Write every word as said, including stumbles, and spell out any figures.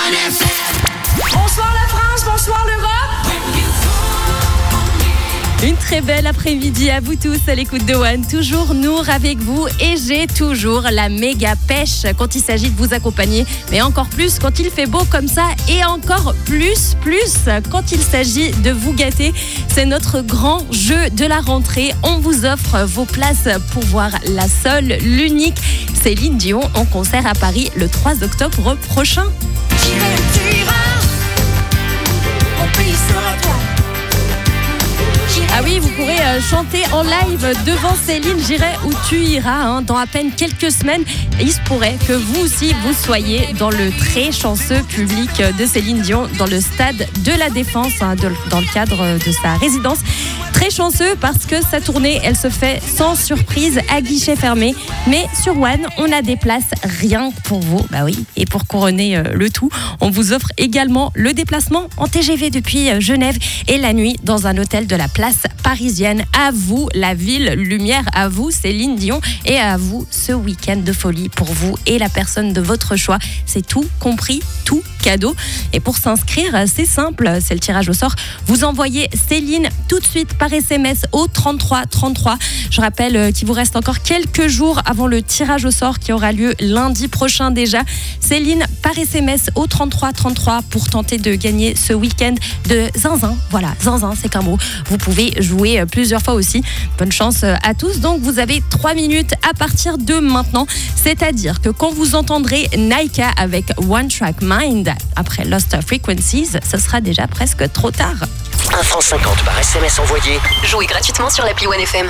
Bonsoir la France, bonsoir l'Europe. Une très belle après-midi à vous tous à l'écoute de One. Toujours Nour avec vous et j'ai toujours la méga pêche quand il s'agit de vous accompagner. Mais encore plus quand il fait beau comme ça et encore plus, plus quand il s'agit de vous gâter. C'est notre grand jeu de la rentrée. On vous offre vos places pour voir la seule, l'unique Céline Dion en concert à Paris le trois octobre prochain. J'irai où tu iras, mon pays sera toi. Ah oui, vous pourrez euh, chanter en live devant Céline, J'irai où tu iras, hein, dans à peine quelques semaines. Il se pourrait que vous aussi, vous soyez dans le très chanceux public de Céline Dion, dans le stade de la Défense, hein, de, dans le cadre de sa résidence. Très chanceux parce que sa tournée, elle se fait sans surprise, à guichet fermé. Mais sur One, on a des places rien que pour vous. Bah oui, et pour couronner euh, le tout, on vous offre également le déplacement en T G V depuis euh, Genève et la nuit dans un hôtel de la place parisienne. À vous, la ville lumière, à vous, Céline Dion, et à vous, ce week-end de folie pour vous et la personne de votre choix. C'est tout compris, tout cadeau. Et pour s'inscrire, c'est simple, c'est le tirage au sort. Vous envoyez Céline tout de suite par S M S au trente-trois trente-trois. Je rappelle qu'il vous reste encore quelques jours avant le tirage au sort qui aura lieu lundi prochain déjà. Céline par S M S au trente-trois trente-trois pour tenter de gagner ce week-end de zinzin. Voilà, zinzin, c'est qu'un mot. Vous pouvez jouer plusieurs fois aussi. Bonne chance à tous. Donc vous avez trois minutes à partir de maintenant. C'est-à-dire que quand vous entendrez Naika avec One Track Mind après Lost Frequencies, ce sera déjà presque trop tard. un franc cinquante par S M S envoyé. Jouez gratuitement sur l'appli One F M.